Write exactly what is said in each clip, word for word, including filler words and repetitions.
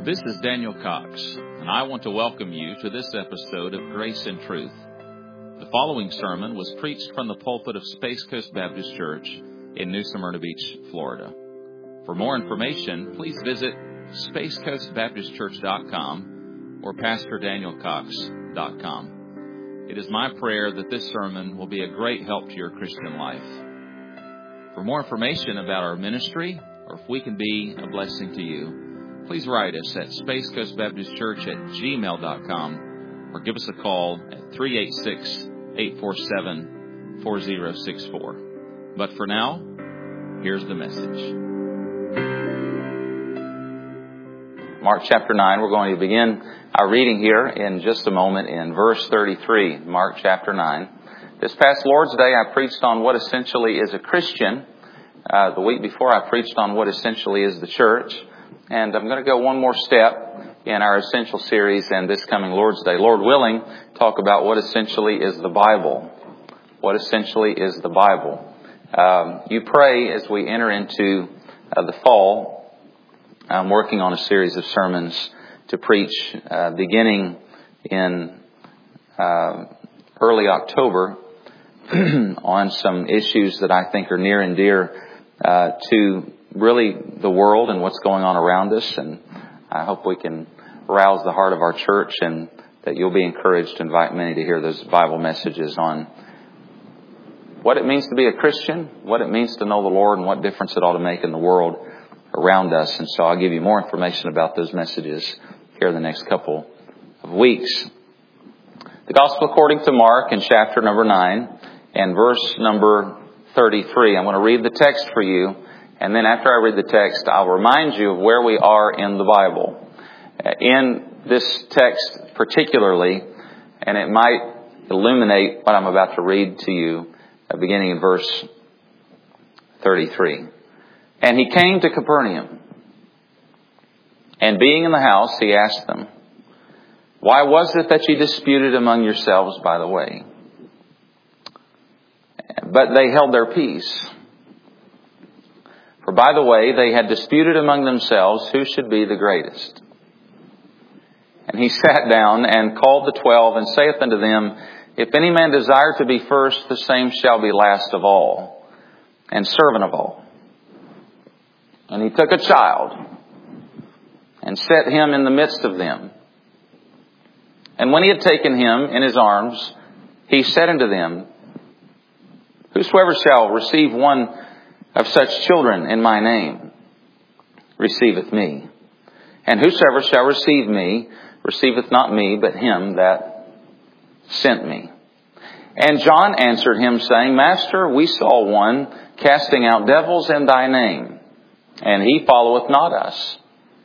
This is Daniel Cox, and I want to welcome you to this episode of Grace and Truth. The following sermon was preached from the pulpit of Space Coast Baptist Church in New Smyrna Beach, Florida. For more information, please visit space coast baptist church dot com or pastor daniel cox dot com. It is my prayer that this sermon will be a great help to your Christian life. For more information about our ministry, or if we can be a blessing to you, please write us at space coast baptist church at gmail dot com or give us a call at three eight six, eight four seven, four zero six four. But for now, here's the message. Mark chapter nine, we're going to begin our reading here in just a moment in verse thirty-three, Mark chapter nine. This past Lord's Day, I preached on what essentially is a Christian. Uh, the week before, I preached on what essentially is the church. And I'm going to go one more step in our essential series and this coming Lord's Day, Lord willing, talk about what essentially is the Bible. What essentially is the Bible. Um, you pray as we enter into uh, the fall. I'm working on a series of sermons to preach uh, beginning in uh, early October on some issues that I think are near and dear uh, to really the world and what's going on around us. And I hope we can rouse the heart of our church and that you'll be encouraged to invite many to hear those Bible messages on what it means to be a Christian, what it means to know the Lord, and what difference it ought to make in the world around us. And so I'll give you more information about those messages here in the next couple of weeks. The Gospel according to Mark in chapter number nine and verse number thirty-three. I'm going to read the text for you. And then after I read the text, I'll remind you of where we are in the Bible. In this text particularly, and it might illuminate what I'm about to read to you, beginning in verse thirty-three. And he came to Capernaum, and being in the house, he asked them, "Why was it that you disputed among yourselves by the way?" But they held their peace. For by the way, they had disputed among themselves who should be the greatest. And he sat down and called the twelve and saith unto them, If any man desire to be first, the same shall be last of all, and servant of all. And he took a child and set him in the midst of them. And when he had taken him in his arms, he said unto them, Whosoever shall receive one of such children in my name receiveth me. And whosoever shall receive me receiveth not me, but him that sent me. And John answered him, saying, Master, we saw one casting out devils in thy name, and he followeth not us.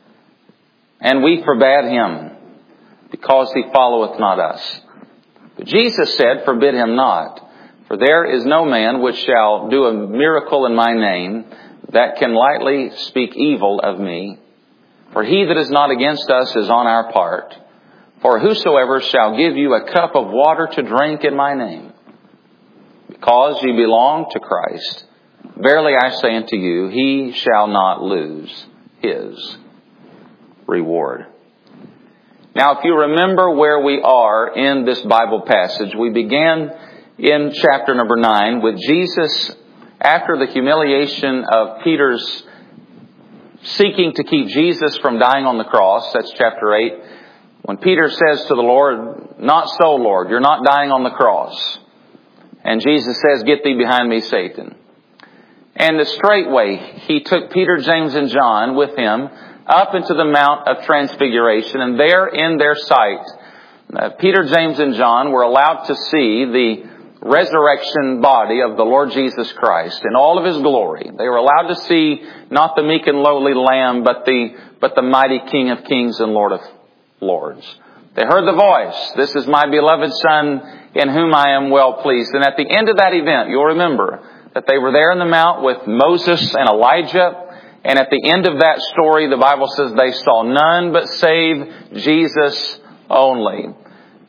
And we forbade him, because he followeth not us. But Jesus said, Forbid him not. For there is no man which shall do a miracle in my name that can lightly speak evil of me. For he that is not against us is on our part. For whosoever shall give you a cup of water to drink in my name, because ye belong to Christ, verily I say unto you, he shall not lose his reward. Now, if you remember where we are in this Bible passage, we began in chapter number nine with Jesus, after the humiliation of Peter's seeking to keep Jesus from dying on the cross. That's chapter eight. When Peter says to the Lord, Not so, Lord, you're not dying on the cross. And Jesus says, Get thee behind me, Satan. And straightway he took Peter, James, and John with him up into the Mount of Transfiguration. And there in their sight, uh, Peter, James, and John were allowed to see the resurrection body of the Lord Jesus Christ in all of His glory. They were allowed to see not the meek and lowly Lamb, but the but the mighty King of Kings and Lord of Lords. They heard the voice, This is my beloved Son, in whom I am well pleased. And at the end of that event, you'll remember that they were there in the mount with Moses and Elijah. And at the end of that story, the Bible says they saw none but save Jesus only.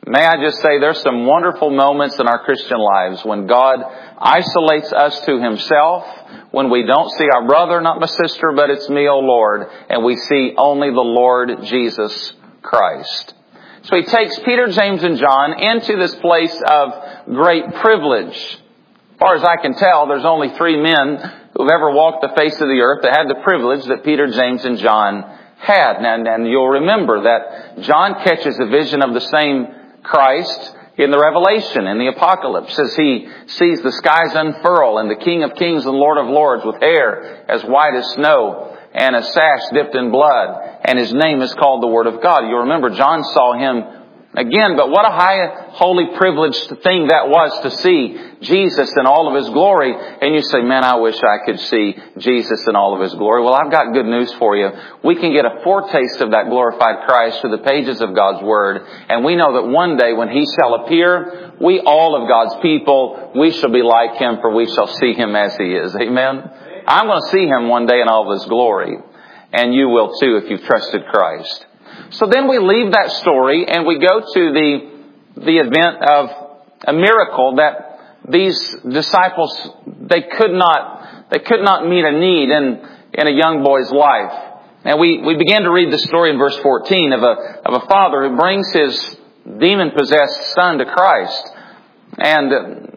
may I just say there's some wonderful moments in our Christian lives when God isolates us to Himself, when we don't see our brother, not my sister, but it's me, O Lord, and we see only the Lord Jesus Christ. So He takes Peter, James, and John into this place of great privilege. As far as I can tell, there's only three men who've ever walked the face of the earth that had the privilege that Peter, James, and John had. And, and you'll remember that John catches a vision of the same Christ in the Revelation, in the Apocalypse, as he sees the skies unfurl and the King of Kings and Lord of Lords with hair as white as snow and a sash dipped in blood, and His name is called the Word of God. You remember John saw Him again, but what a high, holy, privileged thing that was to see Jesus in all of His glory. And you say, man, I wish I could see Jesus in all of His glory. Well, I've got good news for you. We can get a foretaste of that glorified Christ through the pages of God's Word. And we know that one day when He shall appear, we, all of God's people, we shall be like Him, for we shall see Him as He is. Amen? I'm going to see Him one day in all of His glory. And you will too if you've trusted Christ. So then we leave that story and we go to the, the event of a miracle that these disciples, they could not, they could not meet a need in, in a young boy's life. And we, we began to read the story in verse fourteen of a, of a father who brings his demon-possessed son to Christ and,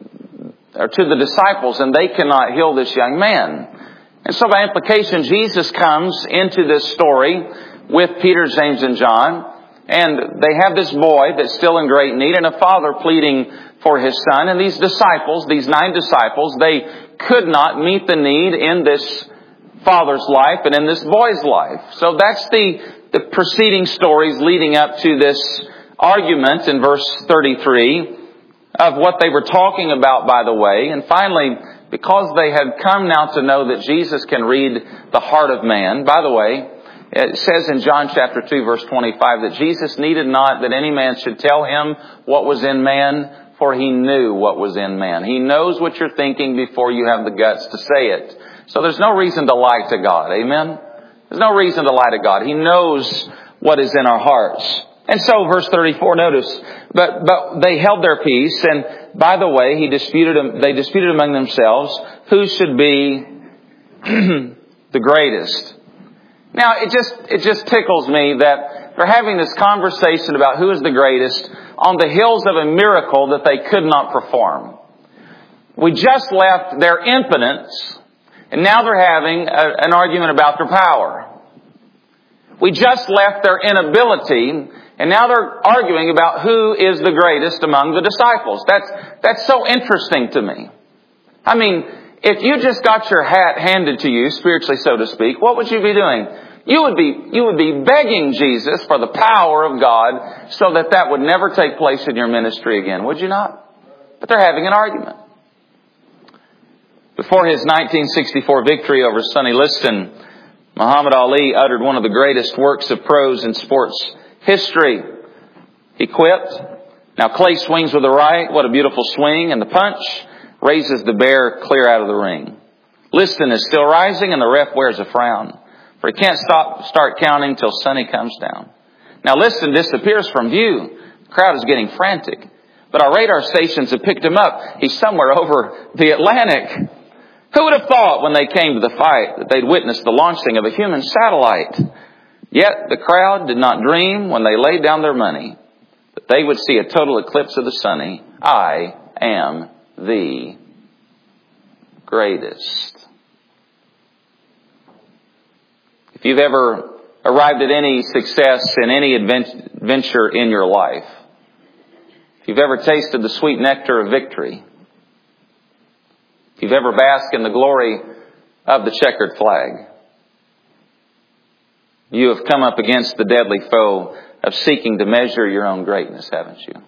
or to the disciples, and they cannot heal this young man. And so by implication, Jesus comes into this story with Peter, James, and John. And they have this boy that's still in great need and a father pleading for his son. And these disciples, these nine disciples, they could not meet the need in this father's life and in this boy's life. So that's the, the preceding stories leading up to this argument in verse thirty-three of what they were talking about, by the way. And finally, because they had come now to know that Jesus can read the heart of man, by the way, it says in John chapter two, verse twenty-five, that Jesus needed not that any man should tell Him what was in man, for He knew what was in man. He knows what you're thinking before you have the guts to say it. So there's no reason to lie to God. Amen? There's no reason to lie to God. He knows what is in our hearts. And so verse thirty-four, notice, but, but they held their peace, and by the way, he disputed, they disputed among themselves who should be the greatest. Now, it just, it just tickles me that they're having this conversation about who is the greatest on the heels of a miracle that they could not perform. We just left their impotence, and now they're having a, an argument about their power. We just left their inability, and now they're arguing about who is the greatest among the disciples. That's, that's so interesting to me. I mean, if you just got your hat handed to you, spiritually so to speak, what would you be doing? You would be, you would be begging Jesus for the power of God so that that would never take place in your ministry again, would you not? But they're having an argument. Before his nineteen sixty-four victory over Sonny Liston, Muhammad Ali uttered one of the greatest works of prose in sports history. He quipped, "Now Clay swings with the right, what a beautiful swing, and the punch raises the bear clear out of the ring. Liston is still rising and the ref wears a frown, for he can't stop, start counting till Sonny comes down. Now Liston disappears from view. The crowd is getting frantic, but our radar stations have picked him up. He's somewhere over the Atlantic." Who would have thought when they came to the fight that they'd witnessed the launching of a human satellite? Yet the crowd did not dream when they laid down their money that they would see a total eclipse of the Sonny. I am the greatest. If you've ever arrived at any success in any adventure in your life, if you've ever tasted the sweet nectar of victory, if you've ever basked in the glory of the checkered flag, you have come up against the deadly foe of seeking to measure your own greatness, haven't you?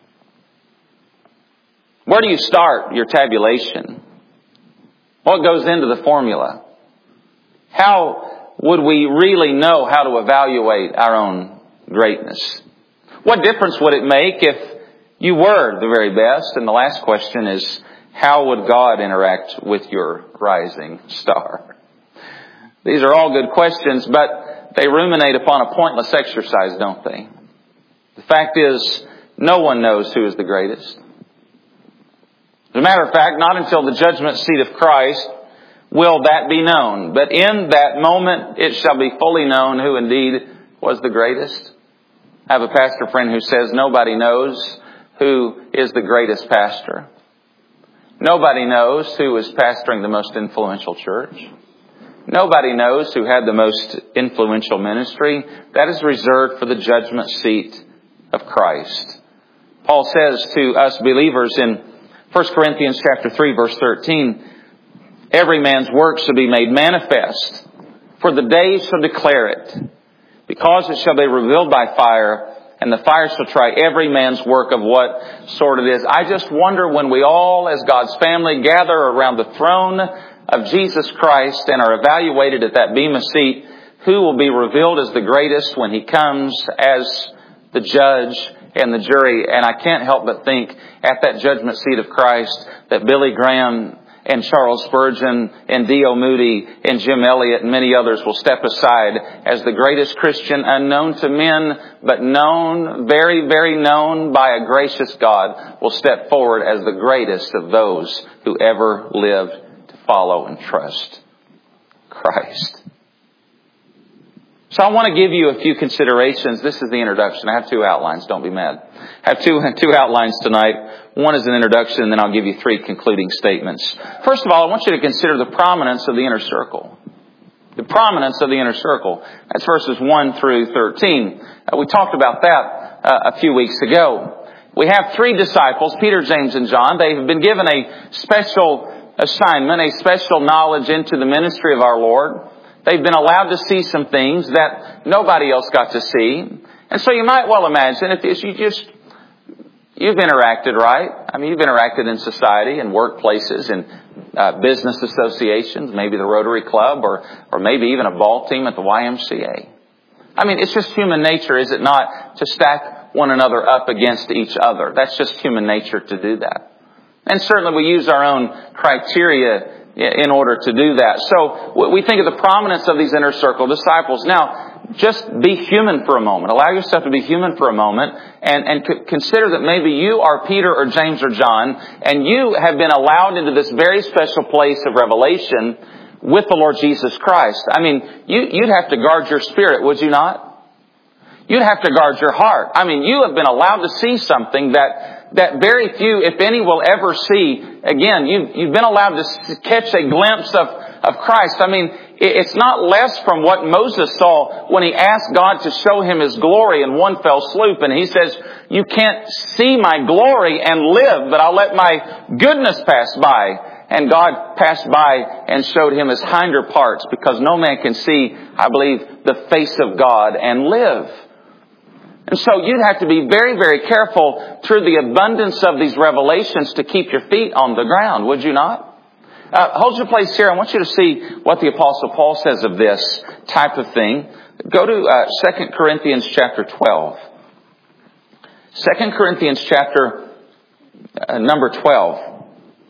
Where do you start your tabulation? What goes into the formula? How would we really know how to evaluate our own greatness? What difference would it make if you were the very best? And the last question is, how would God interact with your rising star? These are all good questions, but they ruminate upon a pointless exercise, don't they? The fact is, No one knows who is the greatest. As a matter of fact, not until the judgment seat of Christ will that be known. But in that moment, it shall be fully known who indeed was the greatest. I have a pastor friend who says nobody knows who is the greatest pastor. Nobody knows who is pastoring the most influential church. Nobody knows who had the most influential ministry. That is reserved for the judgment seat of Christ. Paul says to us believers in First Corinthians chapter three, verse thirteen, every man's work shall be made manifest, for the day shall declare it, because it shall be revealed by fire, and the fire shall try every man's work of what sort it is. I just wonder when we all, as God's family, gather around the throne of Jesus Christ and are evaluated at that bema seat, who will be revealed as the greatest when He comes as the judge and the jury. And I can't help but think at that judgment seat of Christ that Billy Graham and Charles Spurgeon and D L Moody and Jim Elliot and many others will step aside as the greatest Christian unknown to men, but known, very, very known by a gracious God, will step forward as the greatest of those who ever lived to follow and trust Christ. So I want to give you a few considerations. This is the introduction. I have two outlines. Don't be mad. I have two, two outlines tonight. One is an introduction, and then I'll give you three concluding statements. First of all, I want you to consider the prominence of the inner circle. The prominence of the inner circle. That's verses one through thirteen. Uh, we talked about that uh, a few weeks ago. We have three disciples, Peter, James, and John. They have been given a special assignment, a special knowledge into the ministry of our Lord. They've been allowed to see some things that nobody else got to see. And so you might well imagine if you just, you've interacted, right? I mean, you've interacted in society, in workplaces, in uh, business associations, maybe the Rotary Club, or, or maybe even a ball team at the Y M C A. I mean, it's just human nature, is it not, to stack one another up against each other. That's just human nature to do that. And certainly we use our own criteria in order to do that. So we think of the prominence of these inner circle disciples. Now, just be human for a moment. Allow yourself to be human for a moment and, and c- consider that maybe you are Peter or James or John, and you have been allowed into this very special place of revelation with the Lord Jesus Christ. I mean, you, you'd have to guard your spirit, would you not? You'd have to guard your heart. I mean, you have been allowed to see something that that very few, if any, will ever see. Again, you've, you've been allowed to catch a glimpse of, of Christ. I mean, it's not less from what Moses saw when he asked God to show him His glory in one fell swoop. And he says, you can't see my glory and live, but I'll let my goodness pass by. And God passed by and showed him His hinder parts, because no man can see, I believe, the face of God and live. And so you'd have to be very, very careful through the abundance of these revelations to keep your feet on the ground, would you not? Uh, hold your place here. I want you to see what the Apostle Paul says of this type of thing. Go to uh, Second Corinthians chapter twelve. Second Corinthians chapter uh, number twelve.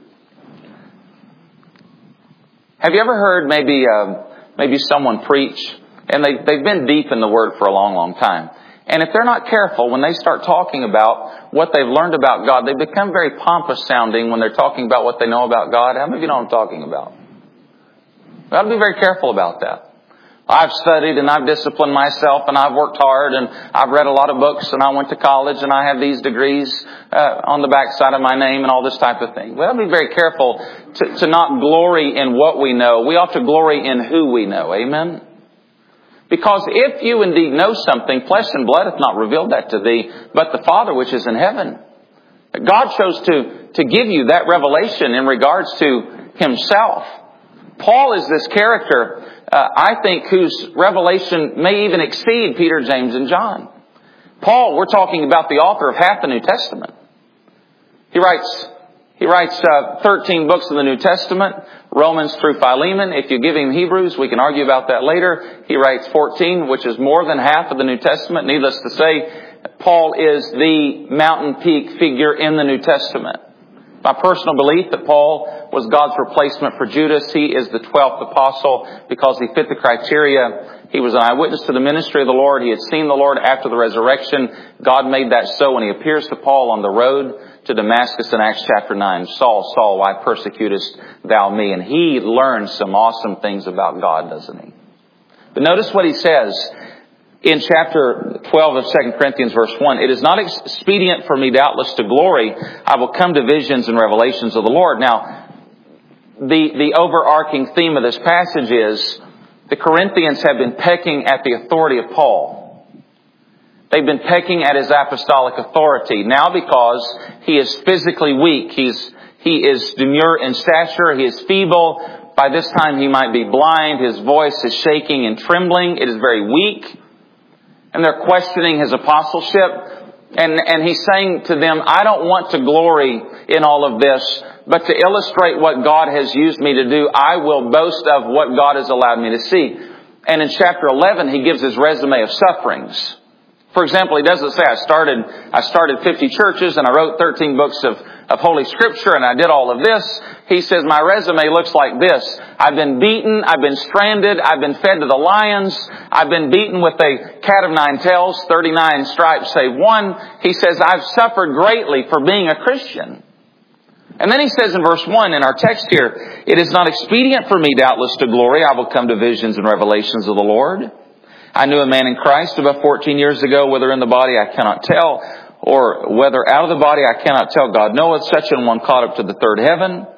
Have you ever heard maybe uh, maybe someone preach, and they, they've been deep in the Word for a long, long time. And if they're not careful, when they start talking about what they've learned about God, they become very pompous sounding when they're talking about what they know about God. How many of you know what I'm talking about? We've got to be very careful about that. I've studied and I've disciplined myself and I've worked hard and I've read a lot of books and I went to college and I have these degrees uh, on the backside of my name and all this type of thing. We have to be very careful to, to not glory in what we know. We ought to glory in who we know. Amen? Because if you indeed know something, flesh and blood hath not revealed that to thee, but the Father which is in heaven. God chose to, to give you that revelation in regards to Himself. Paul is this character, uh, I think, whose revelation may even exceed Peter, James, and John. Paul, we're talking about the author of half the New Testament. He writes, he writes uh, thirteen books of the New Testament, Romans through Philemon. If you give him Hebrews, we can argue about that later. He writes fourteen, which is more than half of the New Testament. Needless to say, Paul is the mountain peak figure in the New Testament. my personal belief that Paul was God's replacement for Judas. He is the twelfth apostle because he fit the criteria. He was an eyewitness to the ministry of the Lord. He had seen the Lord after the resurrection. God made that so when he appears to Paul on the road to Damascus in Acts chapter nine. Saul, Saul, why persecutest thou me? And he learns some awesome things about God, doesn't he? But notice what he says in chapter twelve of Second Corinthians verse one. It is not expedient for me doubtless to glory. I will come to visions and revelations of the Lord. Now, the, the overarching theme of this passage is the Corinthians have been pecking at the authority of Paul. They've been pecking at his apostolic authority. Now because he is physically weak, he's, he is demure in stature, he is feeble. By this time he might be blind, his voice is shaking and trembling, it is very weak. And they're questioning his apostleship. And, and he's saying to them, I don't want to glory in all of this, but to illustrate what God has used me to do, I will boast of what God has allowed me to see. And in chapter eleven, he gives his resume of sufferings. For example, he doesn't say, I started, I started fifty churches and I wrote thirteen books of, of Holy Scripture and I did all of this. He says, my resume looks like this. I've been beaten. I've been stranded. I've been fed to the lions. I've been beaten with a cat of nine tails, thirty-nine stripes save one. He says, I've suffered greatly for being a Christian. And then he says in verse one in our text here, it is not expedient for me doubtless to glory. I will come to visions and revelations of the Lord. I knew a man in Christ about fourteen years ago, whether in the body I cannot tell, or whether out of the body I cannot tell. God knoweth, such an one caught up to the third heaven.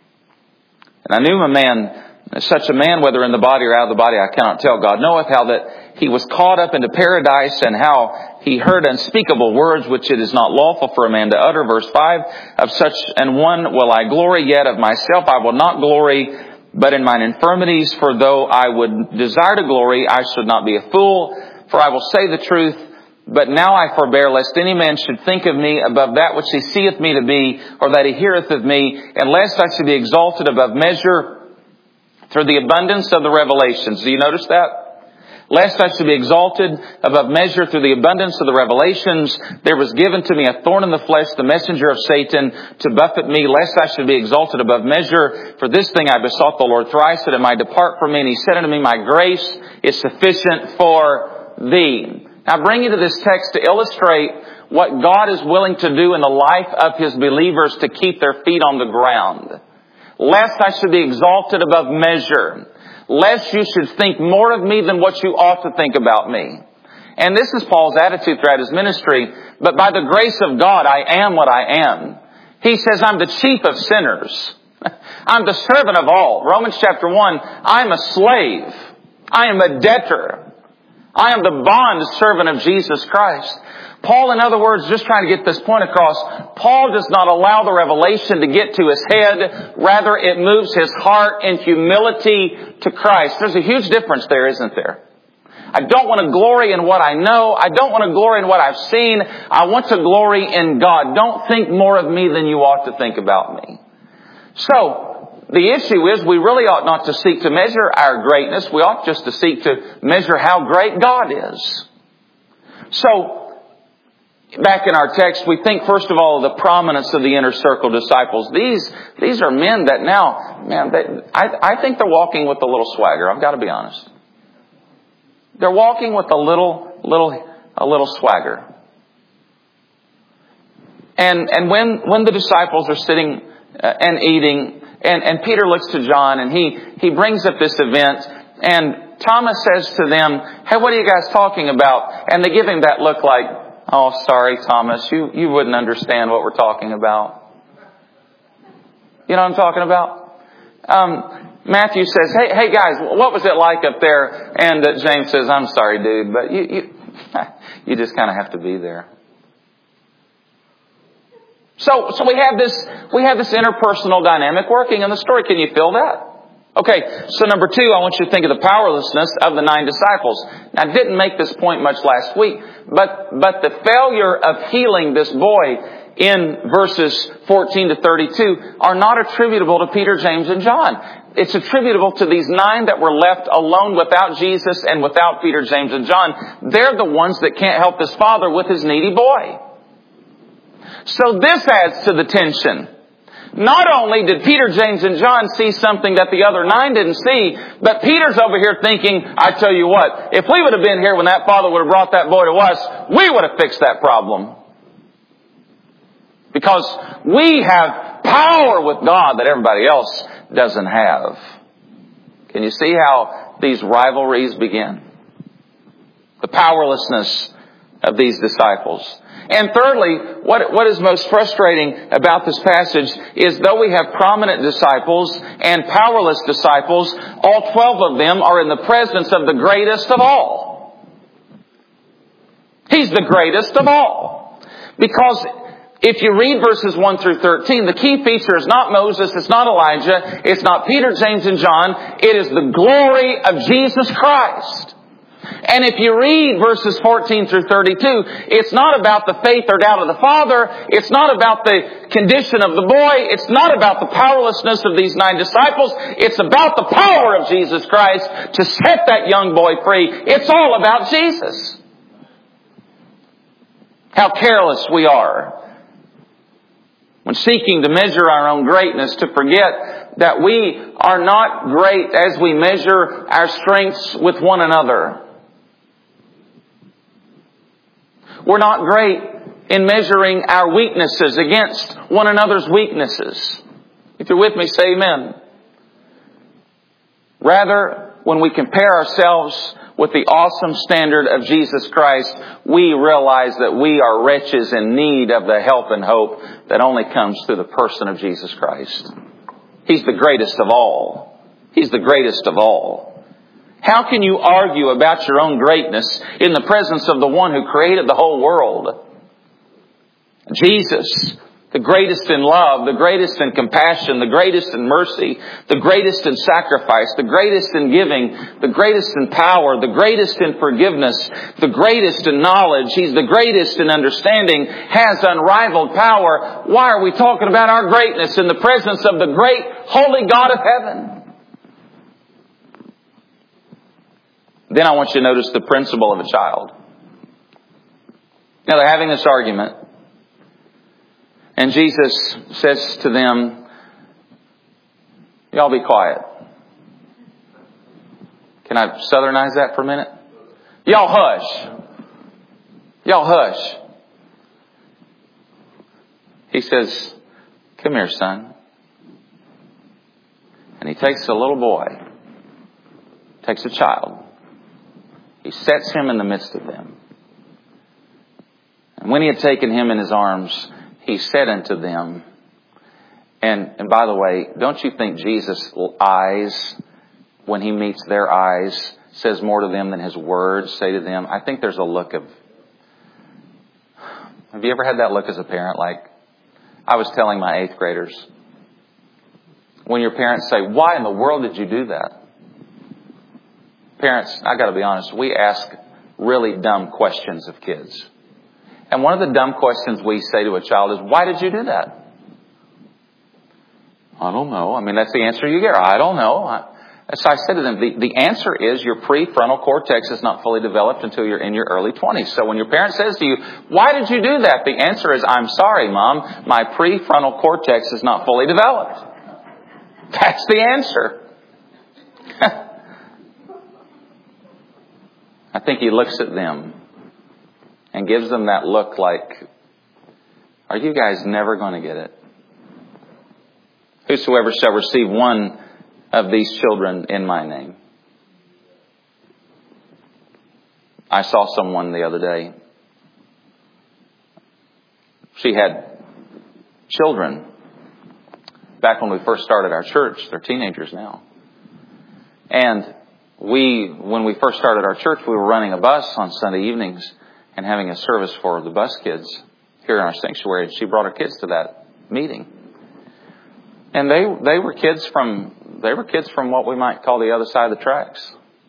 And I knew a man, such a man, whether in the body or out of the body I cannot tell. God knoweth how that he was caught up into paradise, and how he heard unspeakable words which it is not lawful for a man to utter. Verse five, of such an one will I glory, yet of myself I will not glory, but in mine infirmities. For though I would desire to glory, I should not be a fool, for I will say the truth. But now I forbear, lest any man should think of me above that which he seeth me to be, or that he heareth of me, and lest I should be exalted above measure through the abundance of the revelations. Do you notice that? Lest I should be exalted above measure through the abundance of the revelations, there was given to me a thorn in the flesh, the messenger of Satan, to buffet me, lest I should be exalted above measure. For this thing I besought the Lord thrice, that it might depart from me. And he said unto me, my grace is sufficient for thee. Now I bring you to this text to illustrate what God is willing to do in the life of His believers to keep their feet on the ground. Lest I should be exalted above measure. Lest you should think more of me than what you ought to think about me. And this is Paul's attitude throughout his ministry. But by the grace of God, I am what I am. He says, I'm the chief of sinners. I'm the servant of all. Romans chapter one, I'm a slave. I am a debtor. I am the bond servant of Jesus Christ. Paul, in other words, just trying to get this point across, Paul does not allow the revelation to get to his head. Rather, it moves his heart in humility to Christ. There's a huge difference there, isn't there? I don't want to glory in what I know. I don't want to glory in what I've seen. I want to glory in God. Don't think more of me than you ought to think about me. So, the issue is we really ought not to seek to measure our greatness. We ought just to seek to measure how great God is. So, back in our text, we think first of all of the prominence of the inner circle disciples. These, these are men that now, man, they, I, I think they're walking with a little swagger. I've got to be honest. They're walking with a little, little, a little swagger. And, and when, when the disciples are sitting uh, and eating, And, and Peter looks to John and he, he brings up this event, and Thomas says to them, hey, what are you guys talking about? And they give him that look like, oh, sorry, Thomas, you, you wouldn't understand what we're talking about. You know what I'm talking about? Um, Matthew says, hey, hey guys, what was it like up there? And uh, James says, I'm sorry, dude, but you, you, you just kind of have to be there. So, so we have this, we have this interpersonal dynamic working in the story. Can you feel that? Okay. So number two, I want you to think of the powerlessness of the nine disciples. Now, I didn't make this point much last week, but, but the failure of healing this boy in verses fourteen to thirty-two are not attributable to Peter, James, and John. It's attributable to these nine that were left alone without Jesus and without Peter, James, and John. They're the ones that can't help this father with his needy boy. So this adds to the tension. Not only did Peter, James, and John see something that the other nine didn't see, but Peter's over here thinking, I tell you what, if we would have been here when that father would have brought that boy to us, we would have fixed that problem. Because we have power with God that everybody else doesn't have. Can you see how these rivalries begin? The powerlessness of these disciples. And thirdly, what, what is most frustrating about this passage is though we have prominent disciples and powerless disciples, all twelve of them are in the presence of the greatest of all. He's the greatest of all. Because if you read verses one through thirteen, the key feature is not Moses, it's not Elijah, it's not Peter, James, and John. It is the glory of Jesus Christ. And if you read verses fourteen through thirty-two, it's not about the faith or doubt of the father. It's not about the condition of the boy. It's not about the powerlessness of these nine disciples. It's about the power of Jesus Christ to set that young boy free. It's all about Jesus. How careless we are when seeking to measure our own greatness, to forget that we are not great as we measure our strengths with one another. We're not great in measuring our weaknesses against one another's weaknesses. If you're with me, say amen. Rather, when we compare ourselves with the awesome standard of Jesus Christ, we realize that we are wretches in need of the help and hope that only comes through the person of Jesus Christ. He's the greatest of all. He's the greatest of all. How can you argue about your own greatness in the presence of the one who created the whole world? Jesus, the greatest in love, the greatest in compassion, the greatest in mercy, the greatest in sacrifice, the greatest in giving, the greatest in power, the greatest in forgiveness, the greatest in knowledge. He's the greatest in understanding, has unrivaled power. Why are we talking about our greatness in the presence of the great holy God of heaven? Then I want you to notice the principle of a child. Now they're having this argument. And Jesus says to them, y'all be quiet. Can I southernize that for a minute? Y'all hush. Y'all hush. He says, come here, son. And he takes a little boy, takes a child. He sets him in the midst of them. And when he had taken him in his arms, he said unto them, and, and by the way, don't you think Jesus' eyes, when he meets their eyes, says more to them than his words say to them? I think there's a look of, have you ever had that look as a parent? Like, I was telling my eighth graders, when your parents say, why in the world did you do that? Parents, I got to be honest, we ask really dumb questions of kids. And one of the dumb questions we say to a child is, why did you do that? I don't know. I mean, that's the answer you get. I don't know. I, so I said to them, the, the answer is your prefrontal cortex is not fully developed until you're in your early twenties. So when your parent says to you, why did you do that? The answer is, I'm sorry, Mom. My prefrontal cortex is not fully developed. That's the answer. I think he looks at them and gives them that look like, are you guys never going to get it? Whosoever shall receive one of these children in my name. I saw someone the other day. She had children back when we first started our church. They're teenagers now. And we, when we first started our church, we were running a bus on Sunday evenings and having a service for the bus kids here in our sanctuary. She brought her kids to that meeting. And they, they were kids from, they were kids from what we might call the other side of the tracks.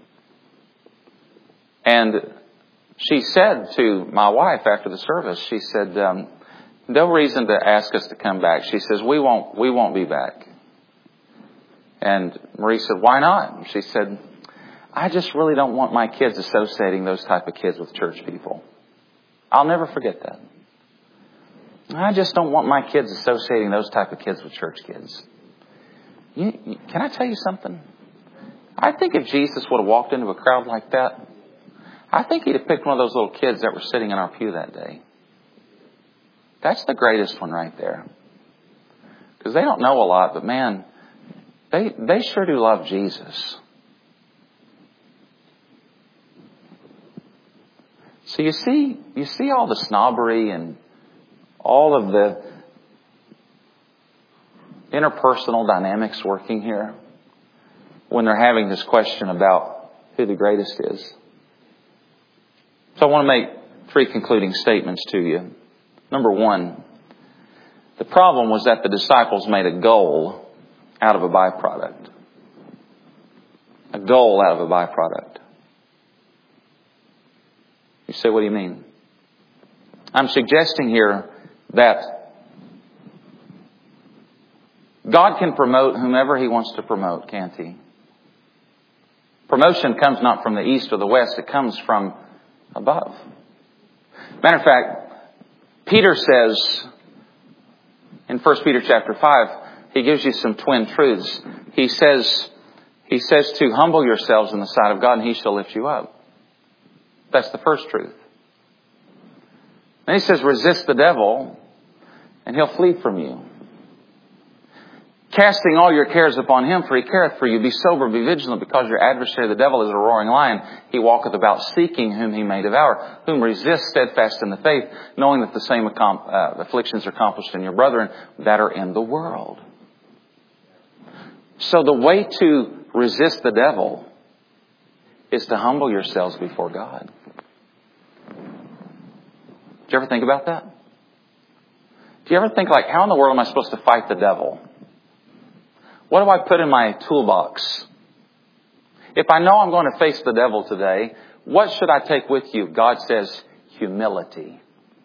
And she said to my wife after the service, she said, um, no reason to ask us to come back. She says, we won't, we won't be back. And Marie said, why not? She said, I just really don't want my kids associating those type of kids with church people. I'll never forget that. I just don't want my kids associating those type of kids with church kids. You, you, can I tell you something? I think if Jesus would have walked into a crowd like that, I think he'd have picked one of those little kids that were sitting in our pew that day. That's the greatest one right there. Because they don't know a lot, but man, they they sure do love Jesus. So you see, you see all the snobbery and all of the interpersonal dynamics working here when they're having this question about who the greatest is. So I want to make three concluding statements to you. Number one, the problem was that the disciples made a goal out of a byproduct. A goal out of a byproduct. You say, what do you mean? I'm suggesting here that God can promote whomever He wants to promote, can't He? Promotion comes not from the east or the west, it comes from above. Matter of fact, Peter says in First Peter chapter five, he gives you some twin truths. He says, he says to humble yourselves in the sight of God and He shall lift you up. That's the first truth. Then he says, resist the devil and he'll flee from you. Casting all your cares upon Him, for He careth for you. Be sober, be vigilant, because your adversary, the devil, is a roaring lion. He walketh about seeking whom he may devour, whom resist steadfast in the faith, knowing that the same accom- uh, afflictions are accomplished in your brethren that are in the world. So the way to resist the devil is to humble yourselves before God. Did you ever think about that? Do you ever think, like, how in the world am I supposed to fight the devil? What do I put in my toolbox? If I know I'm going to face the devil today, what should I take with you? God says humility.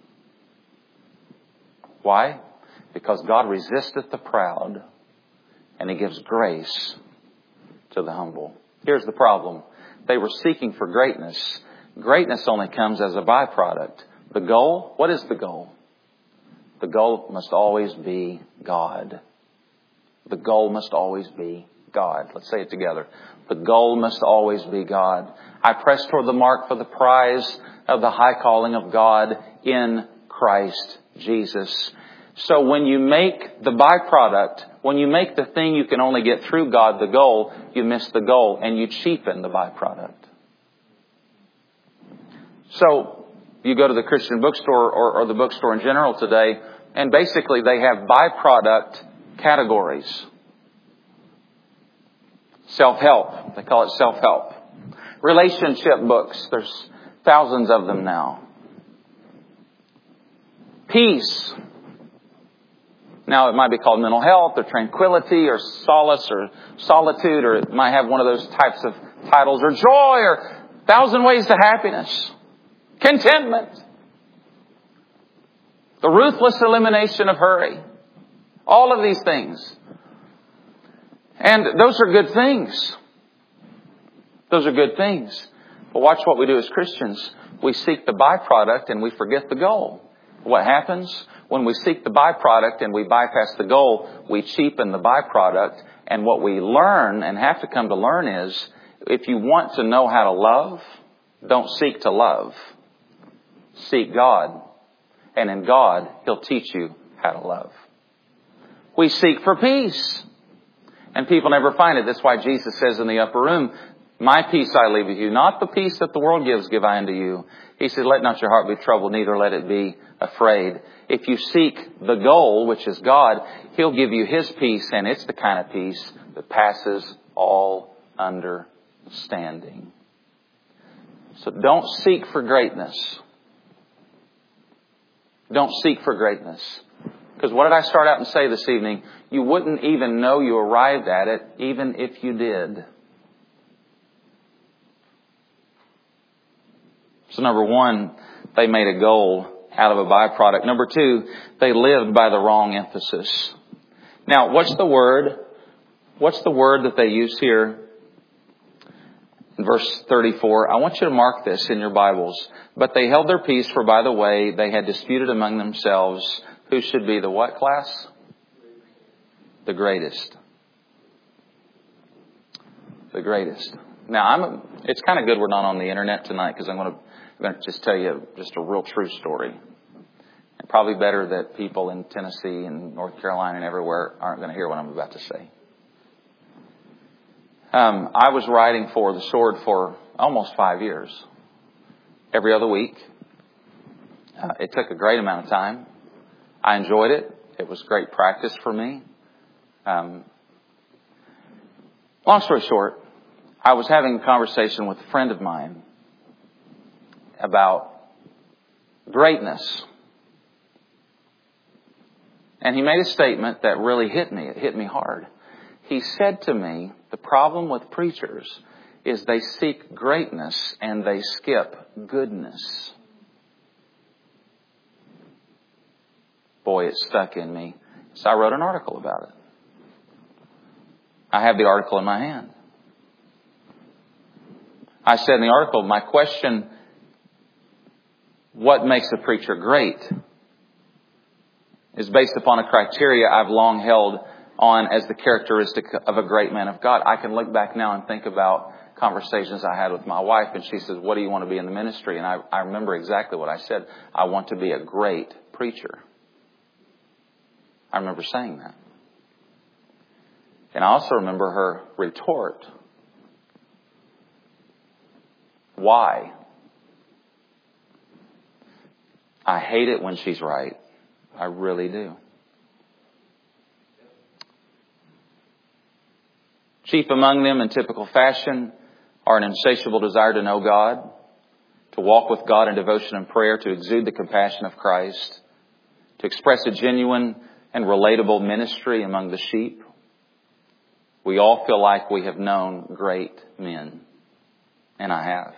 Why? Because God resisteth the proud and He gives grace to the humble. Here's the problem. They were seeking for greatness. Greatness only comes as a byproduct. The goal, what is the goal? The goal must always be God. The goal must always be God. Let's say it together. The goal must always be God. I press toward the mark for the prize of the high calling of God in Christ Jesus. So when you make the byproduct, when you make the thing you can only get through God the goal, you miss the goal and you cheapen the byproduct. So you go to the Christian bookstore or, or the bookstore in general today, and basically they have byproduct categories. Self-help. They call it self-help. Relationship books. There's thousands of them now. Peace. Now it might be called mental health or tranquility or solace or solitude, or it might have one of those types of titles, or joy, or thousand ways to happiness. Contentment. The ruthless elimination of hurry. All of these things. And those are good things. Those are good things. But watch what we do as Christians. We seek the byproduct and we forget the goal. What happens? When we seek the byproduct and we bypass the goal, we cheapen the byproduct. And what we learn and have to come to learn is, if you want to know how to love, don't seek to love. Seek God. And in God, He'll teach you how to love. We seek for peace. And people never find it. That's why Jesus says in the upper room, my peace I leave with you. Not the peace that the world gives, give I unto you. He said, let not your heart be troubled, neither let it be afraid. If you seek the goal, which is God, He'll give you His peace. And it's the kind of peace that passes all understanding. So don't seek for greatness. Don't seek for greatness. Because what did I start out and say this evening? You wouldn't even know you arrived at it, even if you did. So number one, they made a goal out of a byproduct. Number two, they lived by the wrong emphasis. Now, what's the word? What's the word that they use here in verse thirty-four? I want you to mark this in your Bibles. But they held their peace, for by the way, they had disputed among themselves Who should be the what class? The greatest. The greatest. Now, I'm. A, it's kind of good we're not on the internet tonight because I'm going to, I'm going to just tell you just a real true story. And probably better that people in Tennessee and North Carolina and everywhere aren't going to hear what I'm about to say. Um, I was writing for The Sword for almost five years. Every other week. Uh, it took a great amount of time. I enjoyed it. It was great practice for me. Um, long story short, I was having a conversation with a friend of mine about greatness. And he made a statement that really hit me. It hit me hard. He said to me, the problem with preachers is they seek greatness and they skip goodness. Boy, it stuck in me. So I wrote an article about it. I have the article in my hand. I said in the article, my question, what makes a preacher great, is based upon a criteria I've long held on as the characteristic of a great man of God. I can look back now and think about conversations I had with my wife, and she says, what do you want to be in the ministry? And I, I remember exactly what I said. I want to be a great preacher. I remember saying that. And I also remember her retort. Why? I hate it when she's right. I really do. Chief among them in typical fashion are an insatiable desire to know God, to walk with God in devotion and prayer, to exude the compassion of Christ, to express a genuine and relatable ministry among the sheep. We all feel like we have known great men. And I have.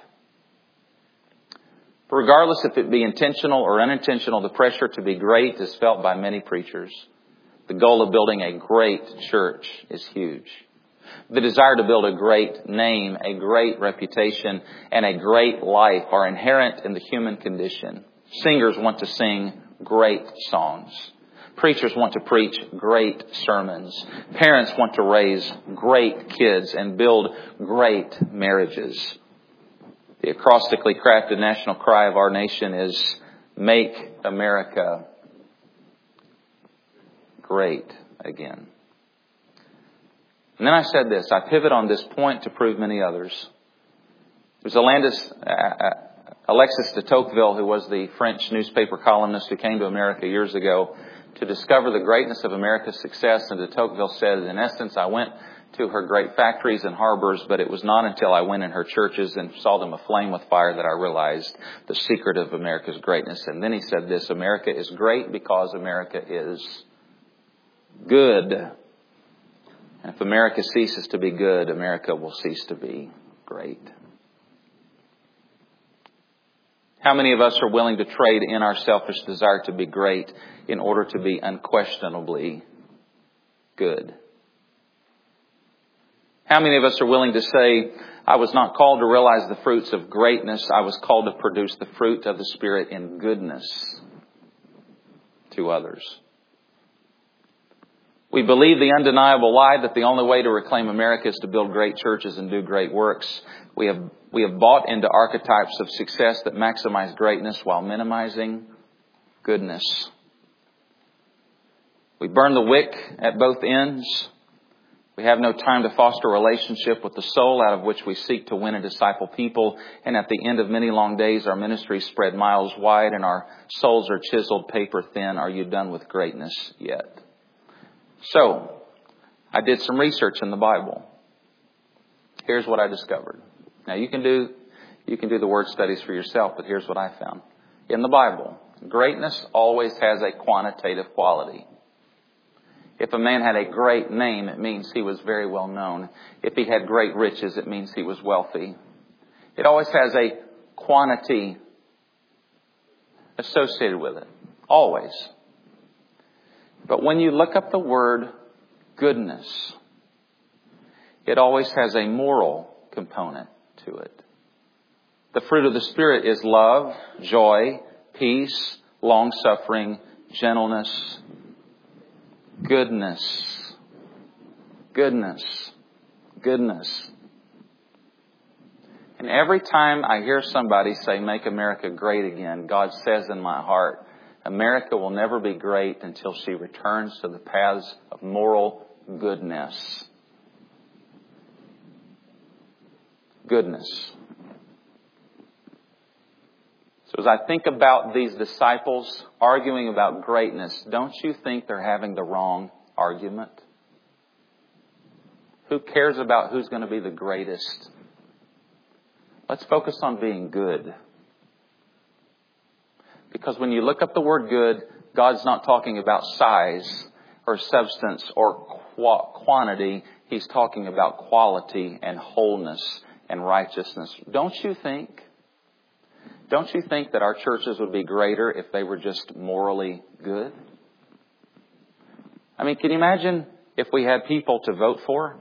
But regardless if it be intentional or unintentional, the pressure to be great is felt by many preachers. The goal of building a great church is huge. The desire to build a great name, a great reputation, and a great life are inherent in the human condition. Singers want to sing great songs. Preachers want to preach great sermons. Parents want to raise great kids and build great marriages. The acrostically crafted national cry of our nation is, "Make America great again." And then I said this, I pivot on this point to prove many others. There's Alandis, uh, Alexis de Tocqueville, who was the French newspaper columnist who came to America years ago to discover the greatness of America's success. And de Tocqueville said, in essence, I went to her great factories and harbors, but it was not until I went in her churches and saw them aflame with fire that I realized the secret of America's greatness. And then he said this, America is great because America is good. And if America ceases to be good, America will cease to be great. How many of us are willing to trade in our selfish desire to be great in order to be unquestionably good? How many of us are willing to say, I was not called to realize the fruits of greatness. I was called to produce the fruit of the Spirit in goodness to others. We believe the undeniable lie that the only way to reclaim America is to build great churches and do great works. We have we have bought into archetypes of success that maximize greatness while minimizing goodness. We burn the wick at both ends. We have no time to foster a relationship with the soul out of which we seek to win and disciple people. And at the end of many long days, our ministries spread miles wide and our souls are chiseled paper thin. Are you done with greatness yet? So, I did some research in the Bible. Here's what I discovered. Now you can do, you can do the word studies for yourself, but here's what I found. In the Bible, greatness always has a quantitative quality. If a man had a great name, it means he was very well known. If he had great riches, it means he was wealthy. It always has a quantity associated with it. Always. But when you look up the word goodness, it always has a moral component to it. The fruit of the Spirit is love, joy, peace, long-suffering, gentleness, goodness, goodness, goodness. And every time I hear somebody say, make America great again, God says in my heart, America will never be great until she returns to the paths of moral goodness. Goodness. So as I think about these disciples arguing about greatness, don't you think they're having the wrong argument? Who cares about who's going to be the greatest? Let's focus on being good. Because when you look up the word good, God's not talking about size or substance or qu- quantity. He's talking about quality and wholeness and righteousness. Don't you think? Don't you think that our churches would be greater if they were just morally good? I mean, can you imagine if we had people to vote for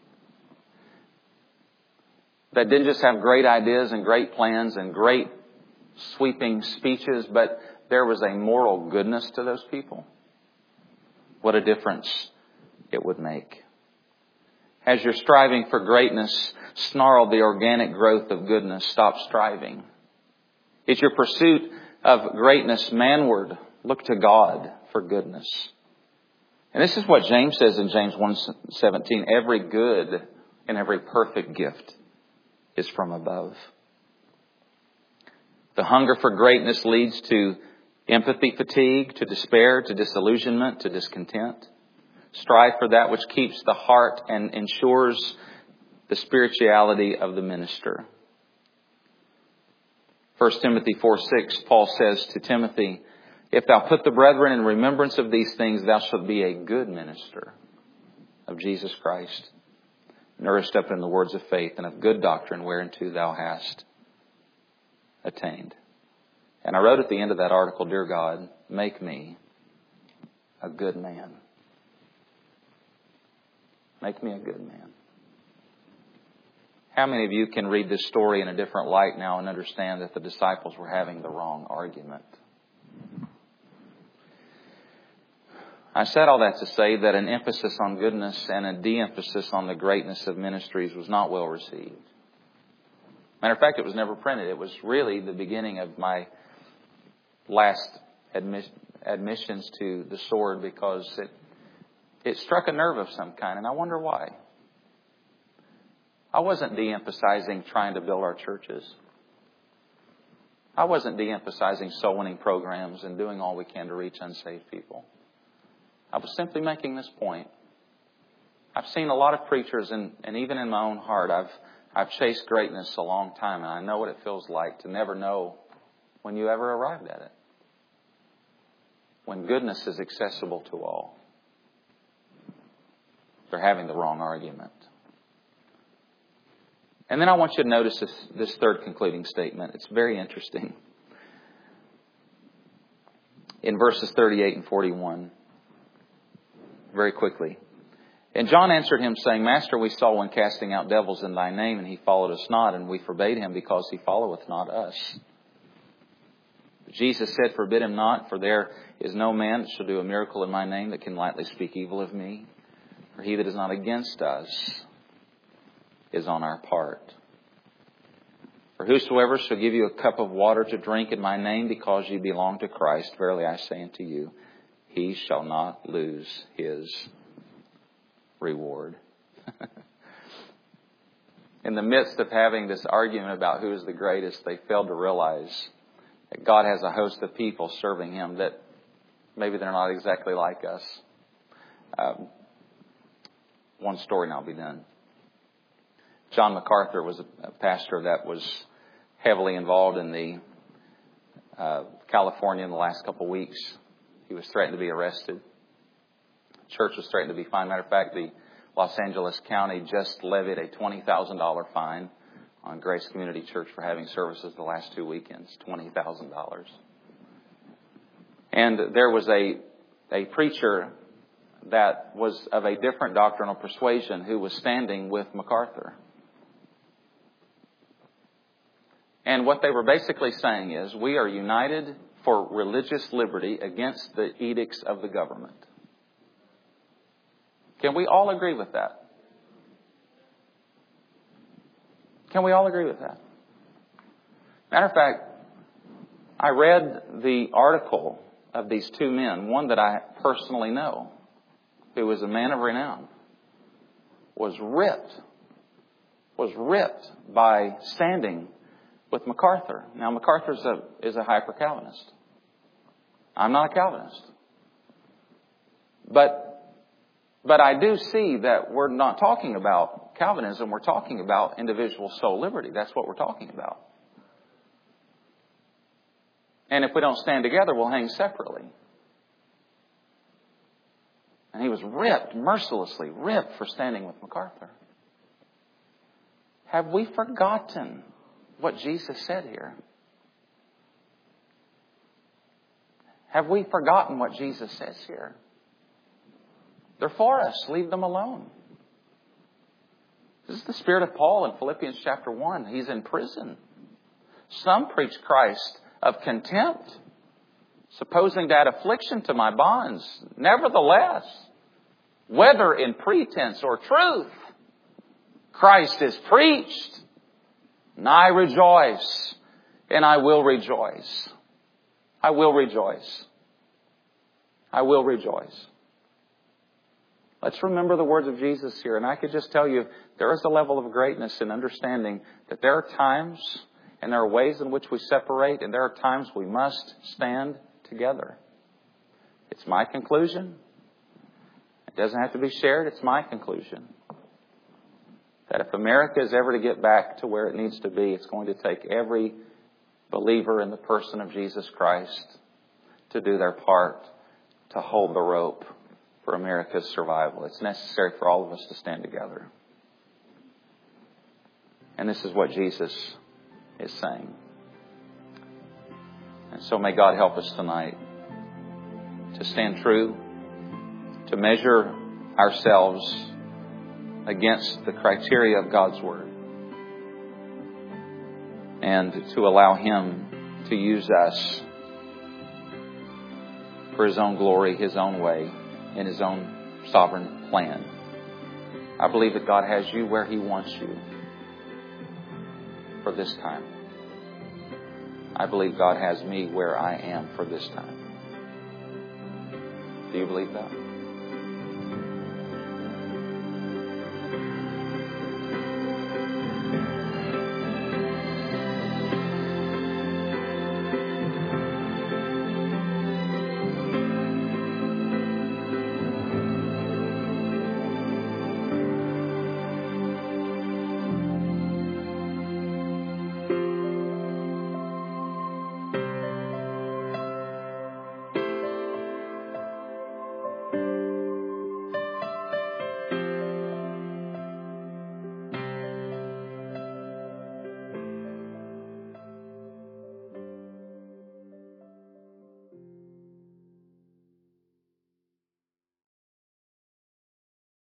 that didn't just have great ideas and great plans and great sweeping speeches, but there was a moral goodness to those people? What a difference it would make. As you're striving for greatness, snarl the organic growth of goodness. Stop striving. Is your pursuit of greatness manward? Look to God for goodness. And this is what James says in James one seventeen. Every good and every perfect gift is from above. The hunger for greatness leads to empathy fatigue, to despair, to disillusionment, to discontent. Strive for that which keeps the heart and ensures the spirituality of the minister. First Timothy four six, Paul says to Timothy, if thou put the brethren in remembrance of these things, thou shalt be a good minister of Jesus Christ, nourished up in the words of faith and of good doctrine whereunto thou hast attained. And I wrote at the end of that article, Dear God, make me a good man. Make me a good man. How many of you can read this story in a different light now and understand that the disciples were having the wrong argument? I said all that to say that an emphasis on goodness and a de-emphasis on the greatness of ministries was not well received. Matter of fact, it was never printed. It was really the beginning of my last admis- admissions to the sword because it, it struck a nerve of some kind, and I wonder why. I wasn't de-emphasizing trying to build our churches. I wasn't de-emphasizing soul winning programs and doing all we can to reach unsaved people. I was simply making this point. I've seen a lot of preachers, and, and even in my own heart, I've I've chased greatness a long time, and I know what it feels like to never know when you ever arrived at it. When goodness is accessible to all. They're having the wrong argument. And then I want you to notice this, this third concluding statement. It's very interesting. In verses thirty-eight and forty-one. Very quickly. And John answered him, saying, Master, we saw one casting out devils in thy name, and he followed us not, and we forbade him, because he followeth not us. Jesus said, Forbid him not, for there is no man that shall do a miracle in my name that can lightly speak evil of me. For he that is not against us is on our part. For whosoever shall give you a cup of water to drink in my name, because ye belong to Christ, verily I say unto you, he shall not lose his reward. In the midst of having this argument about who is the greatest, they failed to realize that God has a host of people serving him that maybe they're not exactly like us. Um, one story and I'll be done. John MacArthur was a pastor that was heavily involved in the uh, California in the last couple of weeks. He was threatened to be arrested. Church was threatened to be fined. Matter of fact, the Los Angeles County just levied a twenty thousand dollars fine on Grace Community Church for having services the last two weekends. twenty thousand dollars. And there was a, a preacher that was of a different doctrinal persuasion who was standing with MacArthur. And what they were basically saying is, we are united for religious liberty against the edicts of the government. Can we all agree with that? Can we all agree with that? Matter of fact, I read the article of these two men, one that I personally know, who was a man of renown, was ripped, was ripped by standing with MacArthur. Now, MacArthur is a, is a hyper-Calvinist. I'm not a Calvinist. But, but I do see that we're not talking about Calvinism. We're talking about individual soul liberty. That's what we're talking about. And if we don't stand together, we'll hang separately. And he was ripped, mercilessly ripped for standing with MacArthur. Have we forgotten what Jesus said here? Have we forgotten what Jesus says here? They're for us. Leave them alone. This is the spirit of Paul in Philippians chapter one. He's in prison. Some preach Christ of contempt, supposing to add affliction to my bonds. Nevertheless, whether in pretense or truth, Christ is preached, and I rejoice, and I will rejoice. I will rejoice. I will rejoice. Let's remember the words of Jesus here. And I could just tell you, there is a level of greatness in understanding that there are times and there are ways in which we separate, and there are times we must stand together. It's my conclusion. It doesn't have to be shared. It's my conclusion that if America is ever to get back to where it needs to be, it's going to take every believer in the person of Jesus Christ to do their part to hold the rope for America's survival. It's necessary for all of us to stand together. And this is what Jesus is saying. And so may God help us tonight to stand true, to measure ourselves against the criteria of God's Word, and to allow Him to use us for His own glory, His own way, in His own sovereign plan. I believe that God has you where He wants you for this time. I believe God has me where I am for this time. Do you believe that?